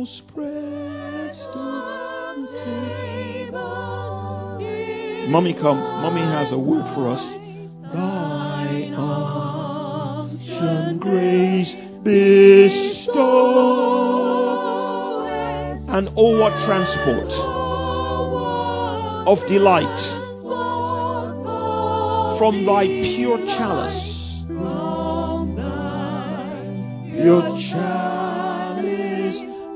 most precious table. Mommy, come. Mommy has a word for us. Thy unction grace bestow. And oh, what transport of delight from thy pure chalice. Your chalice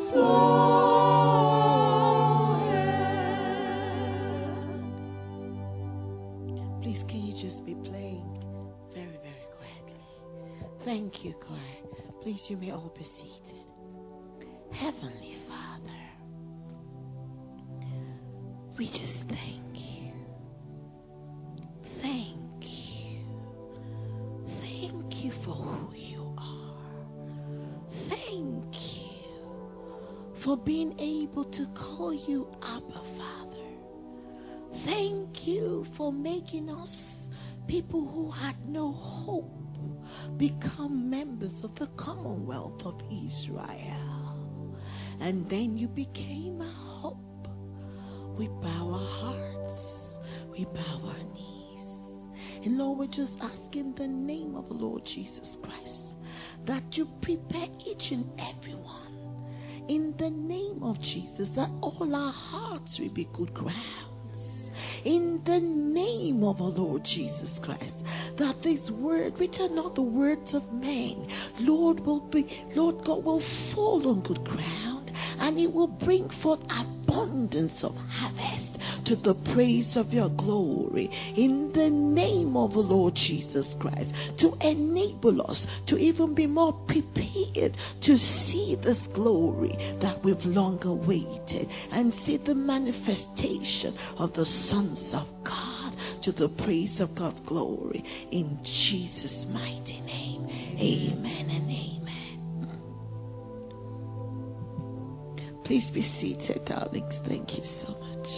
floweth. Please, can you just be playing very, very quietly? Thank you, choir. Please, you may all be seated. Heavenly Father, we just thank you. Thank you. Thank you for who you are. Thank you for being able to call you Abba, Father. Thank you for making us people who had no hope become members of the Commonwealth of Israel. And then you became a hope. We bow our hearts. We bow our knees. And Lord, we're just asking the name of the Lord Jesus Christ that you prepare each and every one in the name of Jesus, that all our hearts will be good ground. In the name of the Lord Jesus Christ, that these words, which are not the words of men, Lord God will fall on good ground, and it will bring forth abundance of harvest to the praise of your glory. In the name of the Lord Jesus Christ, to enable us to even be more prepared to see this glory that we've long awaited, and see the manifestation of the sons of God to the praise of God's glory. In Jesus' mighty name, amen and amen. Please be seated, darlings. Thank you so much.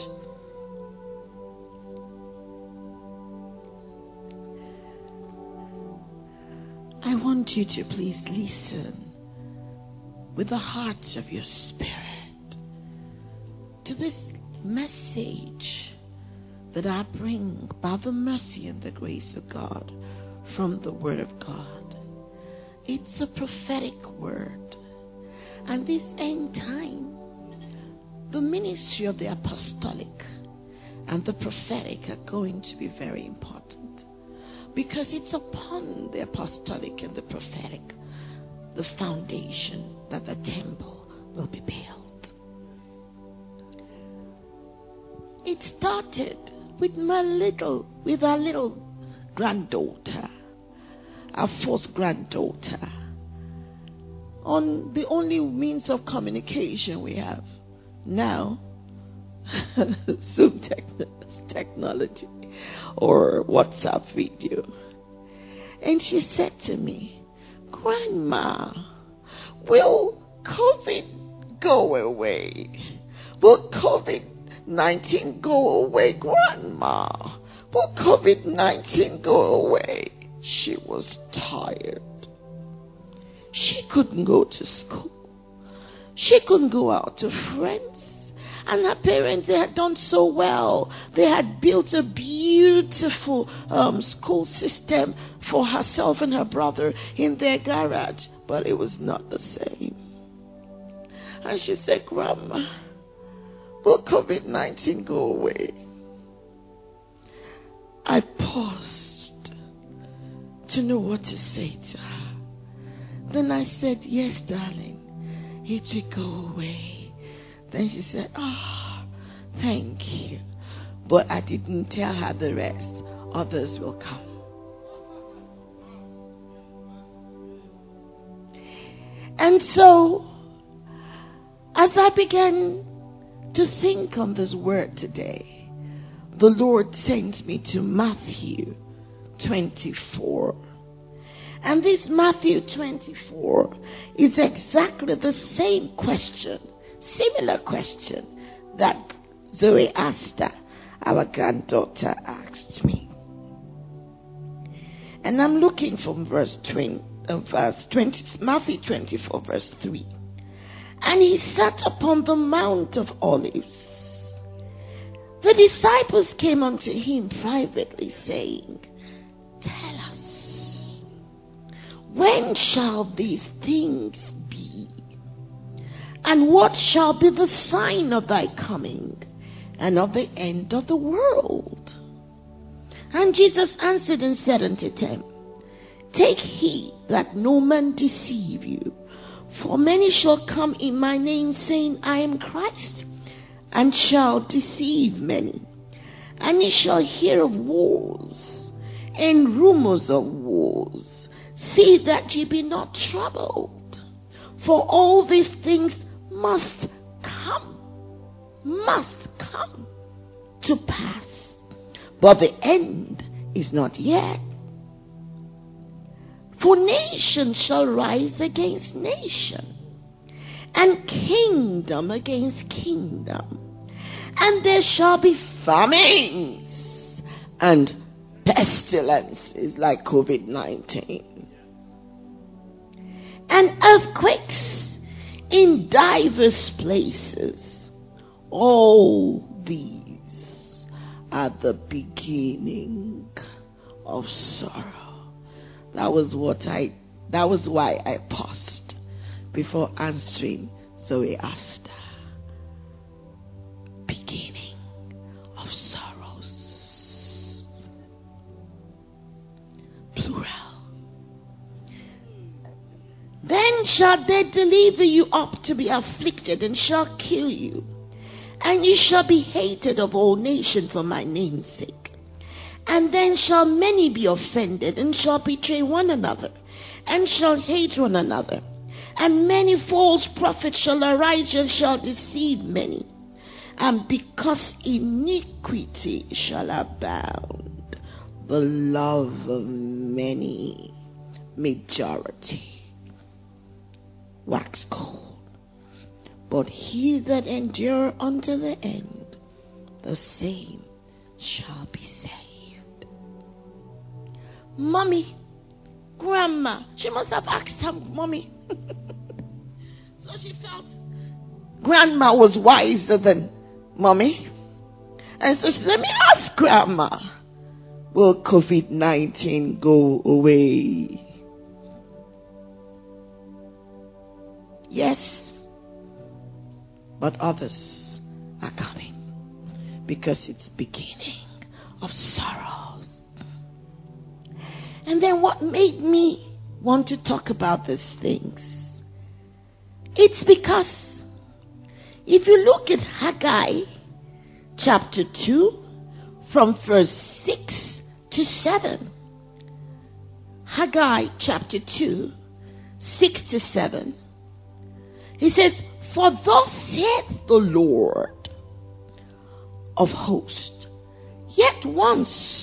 I want you to please listen with the heart of your spirit to this message that I bring by the mercy and the grace of God from the Word of God. It's a prophetic word. And this end time, the ministry of the apostolic and the prophetic are going to be very important, because it's upon the apostolic and the prophetic, the foundation, that the temple will be built. It started with our little granddaughter, our first granddaughter, on the only means of communication we have now, Zoom technology or WhatsApp video. And she said to me, "Grandma, will COVID go away? Will COVID-19 go away, Grandma? Will COVID-19 go away?" She was tired. She couldn't go to school. She couldn't go out to friends. And her parents, they had done so well. They had built a beautiful school system for herself and her brother in their garage. But it was not the same. And she said, "Grandma, will COVID-19 go away?" I paused to know what to say to her. Then I said, "Yes, darling, it will go away." Then she said, "Oh, thank you." But I didn't tell her the rest. Others will come. And so, as I began to think on this word today, the Lord sent me to Matthew 24. And this Matthew 24 is exactly the same question, similar question that Zoe Asta, our granddaughter, asked me. And I'm looking from Matthew 24, verse 3. And he sat upon the Mount of Olives. The disciples came unto him privately, saying, Tell us, when shall these things be? And what shall be the sign of thy coming and of the end of the world? And Jesus answered and said unto them, Take heed that no man deceive you. For many shall come in my name, saying, I am Christ, and shall deceive many. And ye shall hear of wars, and rumors of wars. See that ye be not troubled. For all these things must come to pass. But the end is not yet. For nation shall rise against nation, and kingdom against kingdom. And there shall be famines and pestilences like COVID-19. And earthquakes in diverse places. All these are the beginning of sorrow. That was why I paused before answering Zoe asked. Beginning of sorrows. Plural. Then shall they deliver you up to be afflicted, and shall kill you. And you shall be hated of all nations for my name's sake. And then shall many be offended, and shall betray one another, and shall hate one another. And many false prophets shall arise, and shall deceive many. And because iniquity shall abound, the love of many, majority, wax cold. But he that endure unto the end, the same shall be saved. Mommy, grandma, she must have asked her mommy. So she felt grandma was wiser than mommy. And so she said, let me ask grandma, will COVID-19 go away? Yes, but others are coming because it's beginning of sorrows. And then what made me want to talk about these things? It's because if you look at Haggai chapter 2 from verse 6 to 7, Haggai chapter 2, 6 to 7, he says, For thus saith the Lord of hosts, yet once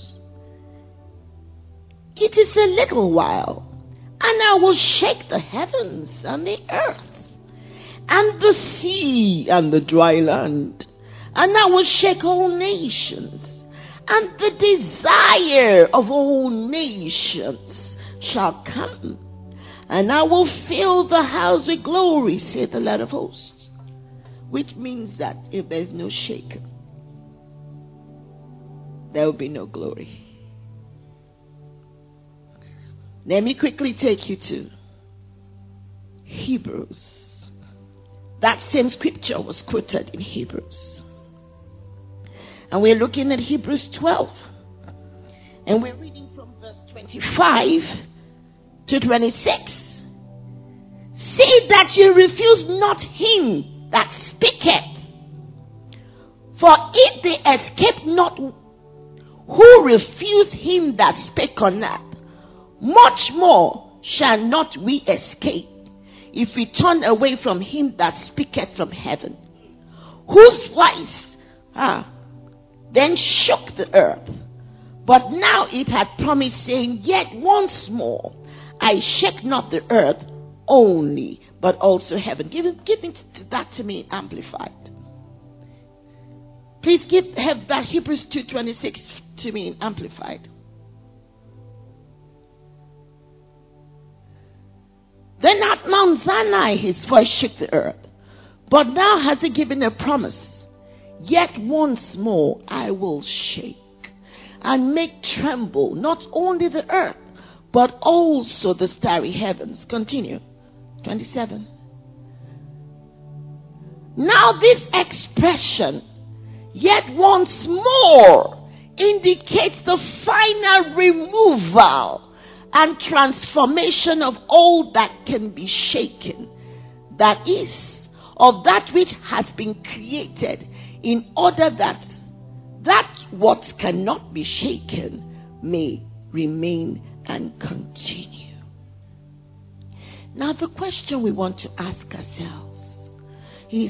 it is a little while, and I will shake the heavens and the earth, and the sea and the dry land, and I will shake all nations, and the desire of all nations shall come, and I will fill the house with glory, saith the Lord of hosts. Which means that if there's no shaking, there will be no glory. Let me quickly take you to Hebrews. That same scripture was quoted in Hebrews. And we're looking at Hebrews 12. And we're reading from verse 25 to 26. See that you refuse not him that speaketh. For if they escape not who refuse him that spake on earth, much more shall not we escape if we turn away from him that speaketh from heaven, whose voice then shook the earth. But now it had promised, saying, Yet once more I shake not the earth only, but also heaven. Give that to me amplified. Please have that Hebrews 2:26 to me amplified. Then at Mount Sinai his voice shook the earth. But now has he given a promise. Yet once more I will shake and make tremble not only the earth, but also the starry heavens. Continue. 27. Now this expression, yet once more, indicates the final removal and transformation of all that can be shaken. That is, of that which has been created, in order that what cannot be shaken may remain and continue. Now the question we want to ask ourselves is,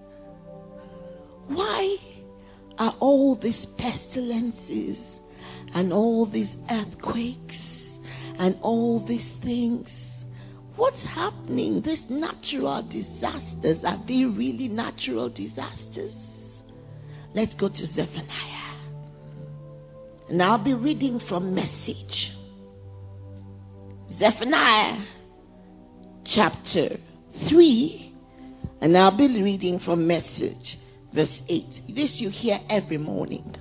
why are all these pestilences and all these earthquakes and all these things? What's happening? These natural disasters, are they really natural disasters? Let's go to Zephaniah. And I'll be reading from Message. Zephaniah chapter 3. And I'll be reading from Message verse 8. This you hear every morning.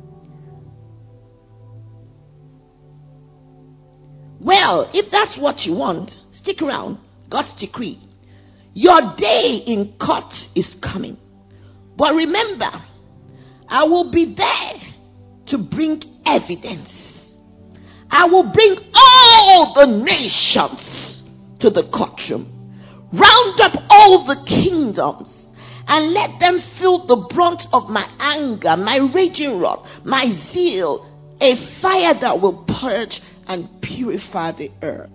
Well, if that's what you want, stick around. God's decree. Your day in court is coming. But remember, I will be there to bring evidence. I will bring all the nations to the courtroom. Round up all the kingdoms and let them feel the brunt of my anger, my raging wrath, my zeal, a fire that will purge and purify the earth.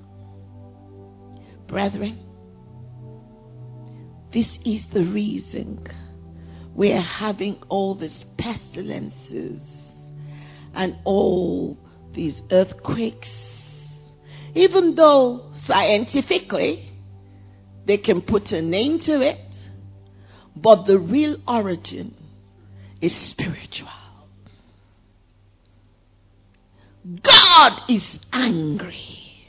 Brethren, this is the reason we are having all these pestilences and all these earthquakes. Even though scientifically they can put a name to it, but the real origin is spiritual. God is angry.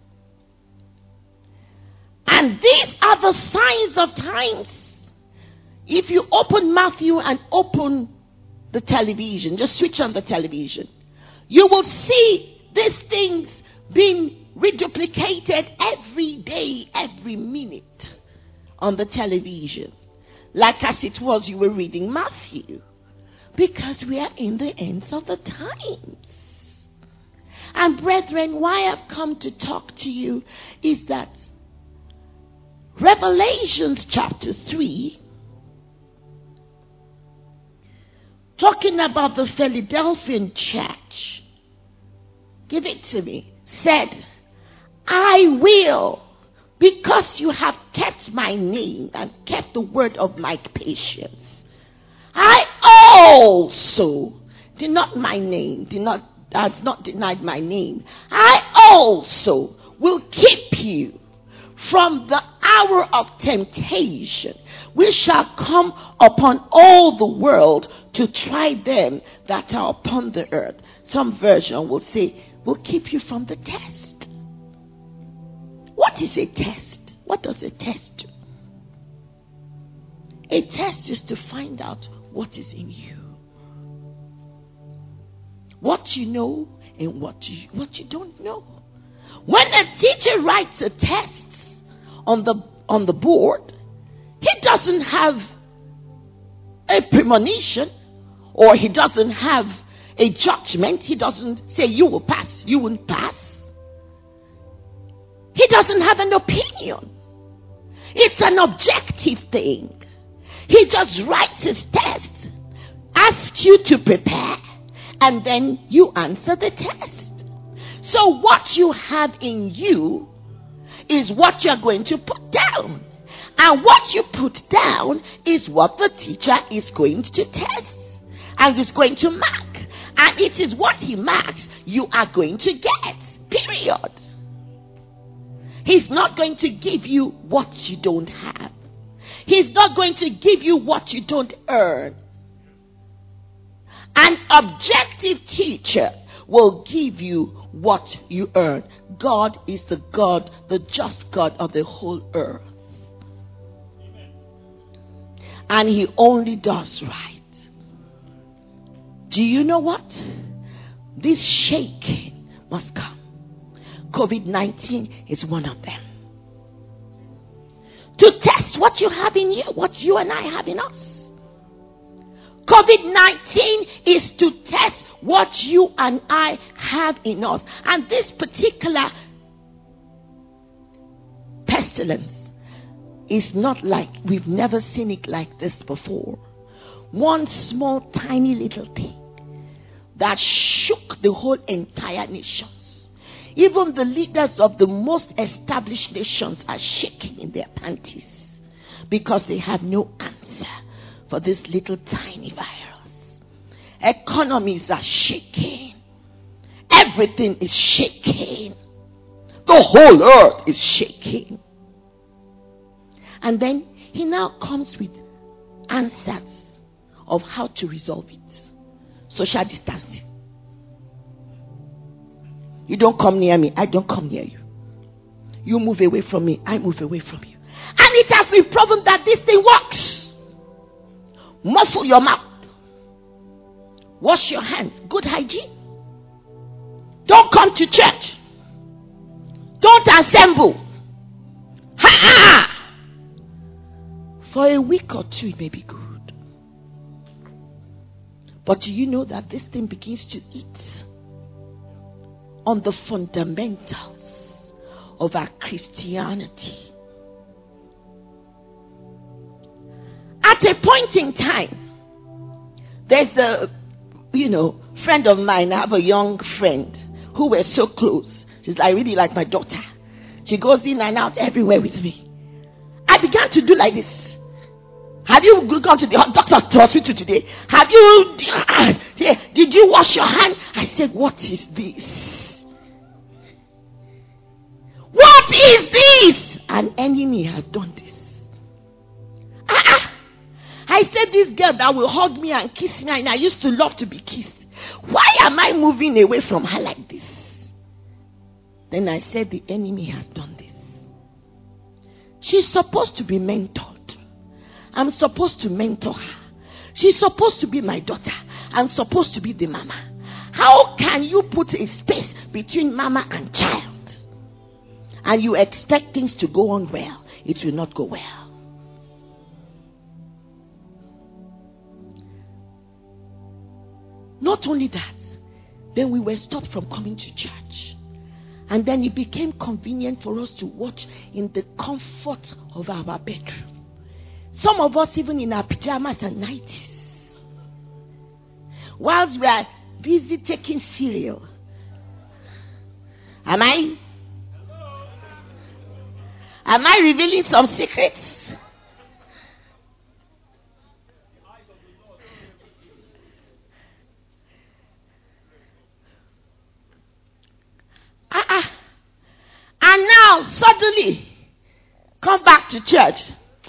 And these are the signs of times. If you open Matthew and open the television, just switch on the television, you will see these things being reduplicated every day, every minute on the television. Like as it was you were reading Matthew. Because we are in the ends of the times. And brethren, why I've come to talk to you is that Revelations chapter 3, talking about the Philadelphian church, give it to me, said, I will, because you have kept my name and kept the word of my patience. I also has not denied my name. I also will keep you from the hour of temptation, which shall come upon all the world to try them that are upon the earth. Some version will say, will keep you from the test. What is a test? What does a test do? A test is to find out what is in you. What you know and what you don't know. When a teacher writes a test on the board, he doesn't have a premonition, or he doesn't have a judgment. He doesn't say you will pass, you won't pass. He doesn't have an opinion. It's an objective thing. He just writes his test, asks you to prepare, and then you answer the test. So what you have in you is what you're going to put down. And what you put down is what the teacher is going to test and is going to mark. And it is what he marks you are going to get. Period. He's not going to give you what you don't have. He's not going to give you what you don't earn. An objective teacher will give you what you earn. God is the God, the just God of the whole earth. And he only does right. Do you know what? This shake must come. COVID-19 is one of them. To test what you have in you, what you and I have in us. COVID-19 is to test what you and I have in us. And this particular pestilence is not like, we've never seen it like this before. One small tiny little thing that shook the whole entire nations. Even the leaders of the most established nations are shaking in their panties because they have no answer for this little tiny virus. Economies are shaking. Everything is shaking. The whole earth is shaking. And then he now comes with answers of how to resolve it. Social distancing. You don't come near me, I don't come near you. You move away from me, I move away from you. And it has been proven that this thing works. Muffle your mouth. Wash your hands. Good hygiene. Don't come to church. Don't assemble. Ha! For a week or two it may be good. But do you know that this thing begins to eat on the fundamentals of our Christianity? At a point in time, there's a, friend of mine. I have a young friend who we're so close. She's really like my daughter. She goes in and out everywhere with me. I began to do like this. Have you gone to the doctor's hospital today? Have you, did you wash your hand? I said, what is this? What is this? An enemy has done this. I said, this girl that will hug me and kiss me, and I used to love to be kissed. Why am I moving away from her like this? Then I said, the enemy has done this. She's supposed to be mentored. I'm supposed to mentor her. She's supposed to be my daughter. I'm supposed to be the mama. How can you put a space between mama and child? And you expect things to go on well? It will not go well. Not only that, then we were stopped from coming to church. And then it became convenient for us to watch in the comfort of our bedroom. Some of us even in our pajamas and nighties. Whilst we are busy taking cereal. Am I revealing some secrets? And now suddenly come back to church.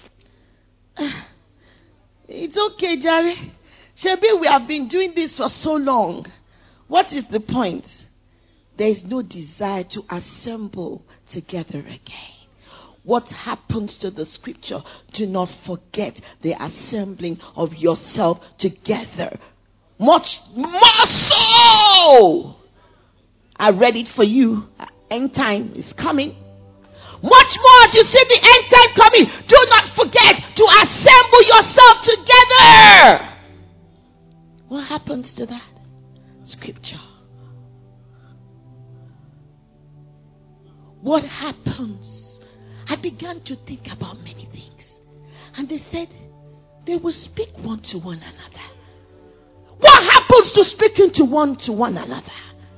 It's okay, Jerry. Shebi, we have been doing this for so long. What is the point? There is no desire to assemble together again. What happens to the scripture? Do not forget the assembling of yourself together. Much more so. I read it for you. End time is coming. Much more, you see the end time coming. Do not forget to assemble yourself together. What happens to that? Scripture. What happens? I began to think about many things. And they said they will speak one to one another. What happens to speaking to one another?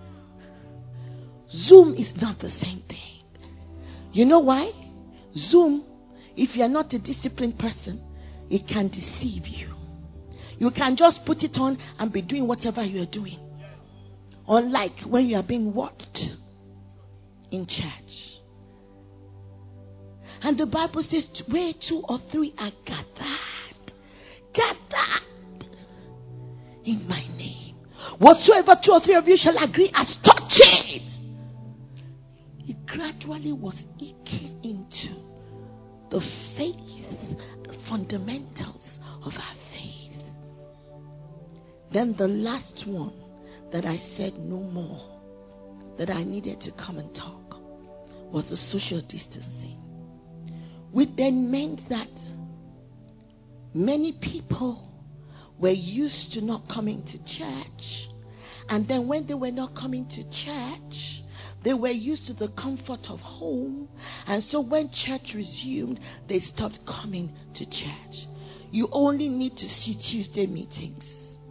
Zoom is not the same thing. You know why? Zoom, if you're not a disciplined person, it can deceive you. You can just put it on and be doing whatever you're doing. Unlike when you are being watched in church. And the Bible says, where 2 or 3 are gathered in my name. Whatsoever 2 or 3 of you shall agree as touching actually was eking into the faith fundamentals of our faith. Then the last one that I said no more, that I needed to come and talk, was the social distancing. Which then meant that many people were used to not coming to church. And then when they were not coming to church, they were used to the comfort of home. And so when church resumed, they stopped coming to church. You only need to see Tuesday meetings.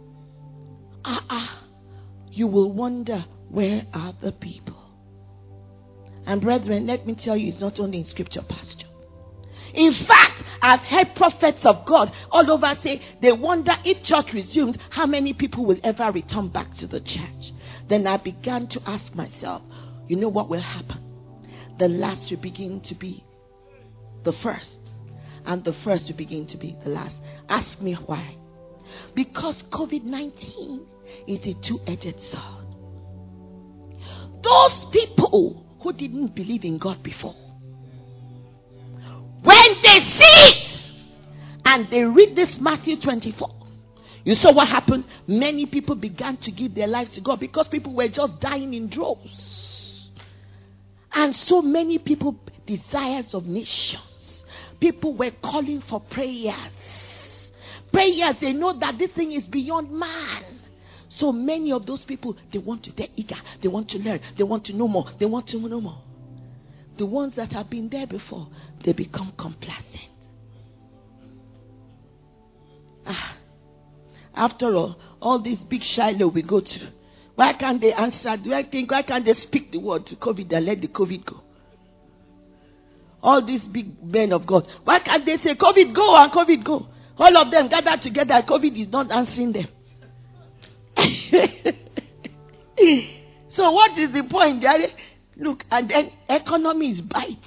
You will wonder, where are the people? And brethren, let me tell you, it's not only in scripture, pastor. In fact, I've heard prophets of God all over say they wonder if church resumes, how many people will ever return back to the church. Then I began to ask myself, you know what will happen? The last will begin to be the first, and the first will begin to be the last. Ask me why. Because COVID-19 is a two-edged sword. Those people who didn't believe in God before, when they see it and they read this Matthew 24, you saw what happened? Many people began to give their lives to God because people were just dying in droves. And so many people, desires of nations, people were calling for prayers. Prayers, they know that this thing is beyond man. So many of those people, they're eager, they want to learn, they want to know more, they want to know more. The ones that have been there before, they become complacent. After all these big Shiloh we go to, why can't they answer? Why can't they speak the word to COVID and let the COVID go? All these big men of God, why can't they say COVID go and COVID go? All of them gather together, COVID is not answering them. So what is the point, Jerry? Look, and then economy is biting.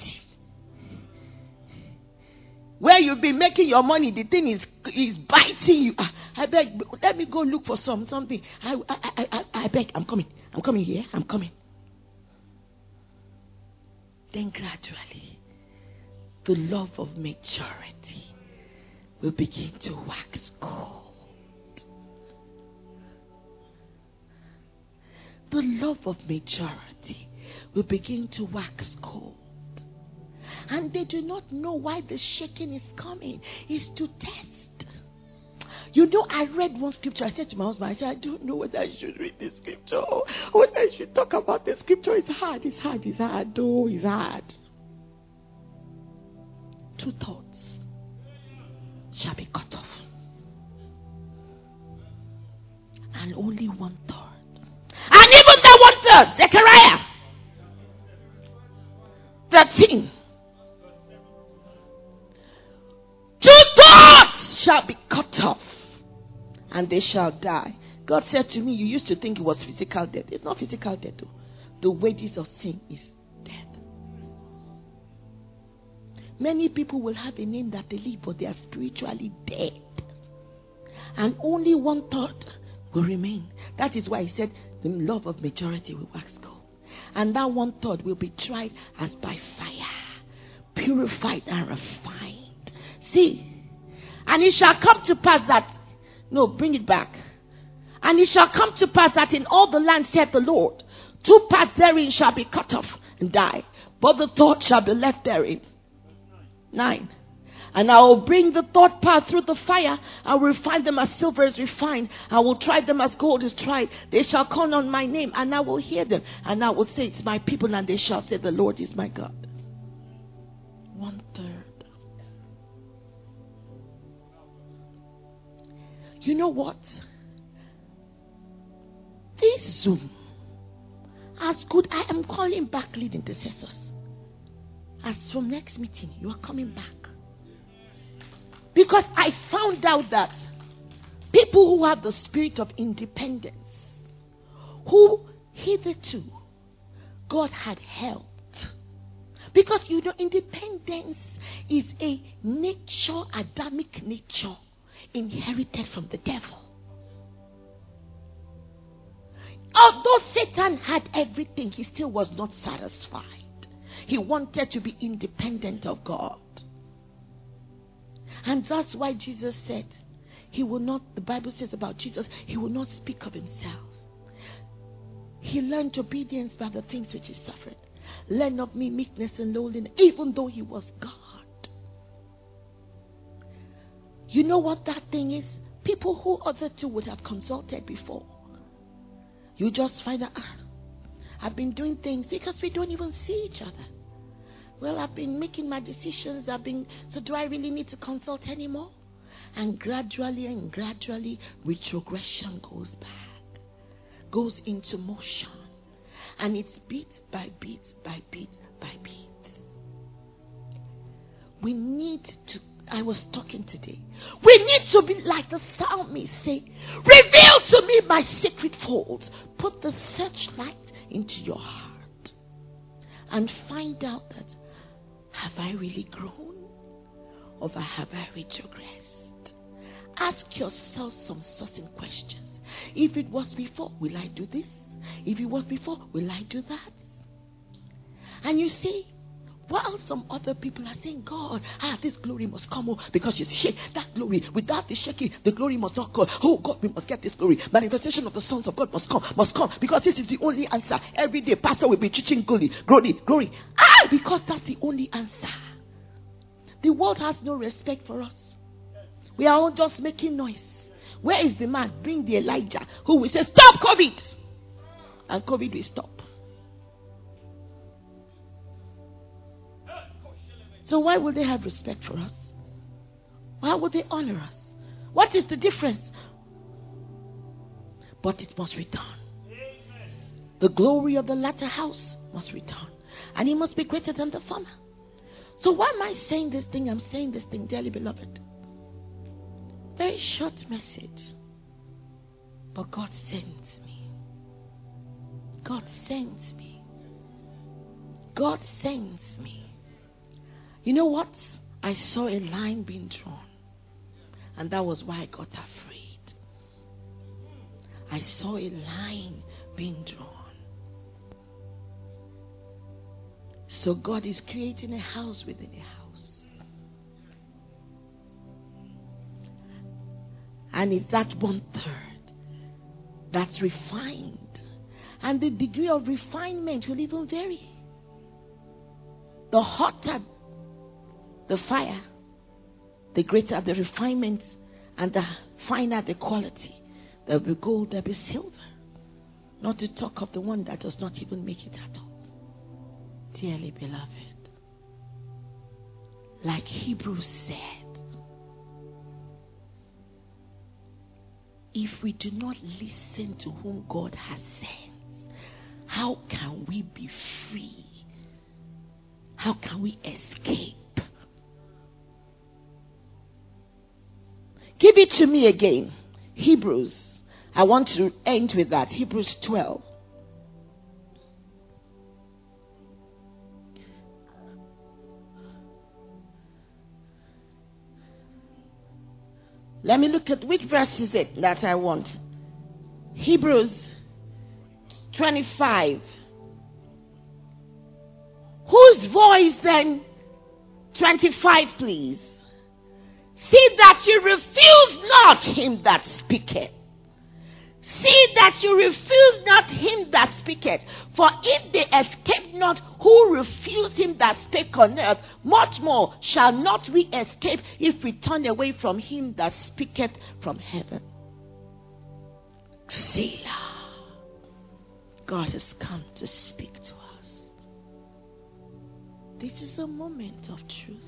Where you've been making your money, the thing is biting you. I beg, let me go look for something. I beg, I'm coming here, I'm coming. Then gradually, the love of maturity will begin to wax cold. The love of maturity will begin to wax cold. And they do not know why the shaking is coming. It's to test. You know, I read one scripture. I said to my husband, I said, I don't know whether I should read this scripture or whether I should talk about this scripture. It's hard. It's hard. Oh, it's hard. 2 thoughts shall be cut off. And only 1 third. And even that 1 third, Zechariah 13. 2 thirds shall be cut off, and they shall die. God said to me, you used to think it was physical death. It's not physical death, though. The wages of sin is death. Many people will have a name that they live, but they are spiritually dead. And only 1 third will remain. That is why he said the love of majority will wax cold. And that 1 third will be tried as by fire, purified and refined. See, and it shall come to pass that, no, bring it back. And it shall come to pass that in all the land, saith the Lord, 2 parts therein shall be cut off and die, but the third shall be left therein. 9. And I will bring the third part through the fire. I will refine them as silver is refined. I will try them as gold is tried. They shall call on my name, and I will hear them. And I will say, it's my people, and they shall say, the Lord is my God. 1 third. You know what? This Zoom, as good, I am calling back lead intercessors. As from next meeting, you are coming back. Because I found out that people who have the spirit of independence, who hitherto God had helped. Because you know, independence is a nature, Adamic nature, inherited from the devil. Although Satan had everything, he still was not satisfied. He wanted to be independent of God. And that's why Jesus said, he will not, the Bible says about Jesus, he will not speak of himself. He learned obedience by the things which he suffered. Learn of me meekness and lowliness, even though he was God. You know what that thing is? People who other two would have consulted before. You just find out, I've been doing things because we don't even see each other. Well, I've been making my decisions. So do I really need to consult anymore? And gradually, retrogression goes back, goes into motion. And it's beat by beat by beat by beat. We need to, I was talking today, we need to be like the psalmist, say, reveal to me my secret faults. Put the searchlight into your heart and find out that, have I really grown or have I retrogressed? Ask yourself some certain questions. If it was before, will I do this? If it was before, will I do that? And you see, while some other people are saying, God, this glory must come, because you shake that glory. Without the shaking, the glory must not come. Oh God, we must get this glory. Manifestation of the sons of God must come, because this is the only answer. Every day, pastor will be teaching glory. Because that's the only answer. The world has no respect for us. We are all just making noise. Where is the man? Bring the Elijah who will say, stop COVID. And COVID will stop. So why would they have respect for us? Why would they honor us? What is the difference? But it must return. The glory of the latter house must return. And it must be greater than the former. So why am I saying this thing? I'm saying this thing, dearly beloved. Very short message. But God sends me. God sends me. God sends me. You know what? I saw a line being drawn. And that was why I got afraid. I saw a line being drawn. So God is creating a house within a house. And it's that 1/3 that's refined. And the degree of refinement will even vary. The hotter the fire, the greater the refinement, and the finer the quality. There will be gold, there will be silver. Not to talk of the one that does not even make it at all. Dearly beloved, like Hebrews said, if we do not listen to whom God has sent, how can we be free? How can we escape? Give it to me again. Hebrews. I want to end with that. Hebrews 12. Let me look at which verse is it that I want. Hebrews 25. Whose voice then? 25, please. See that you refuse not him that speaketh. See that you refuse not him that speaketh. For if they escape not who refuse him that spake on earth, much more shall not we escape if we turn away from him that speaketh from heaven. Selah. God has come to speak to us. This is a moment of truth.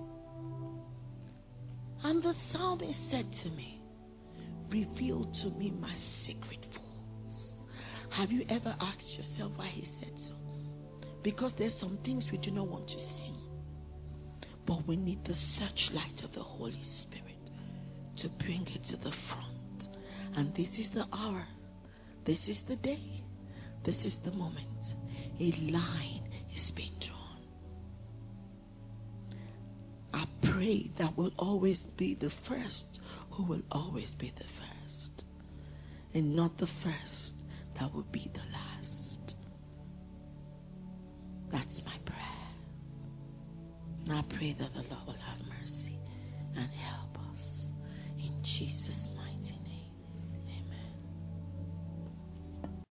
And the psalmist said to me, reveal to me my secret faults. Have you ever asked yourself why he said so? Because there's some things we do not want to see. But we need the searchlight of the Holy Spirit to bring it to the front. And this is the hour. This is the day. This is the moment. A line is being drawn. I pray that will always be the first who will always be the first, and not the first that will be the last. That's my prayer. And I pray that the Lord will have mercy and help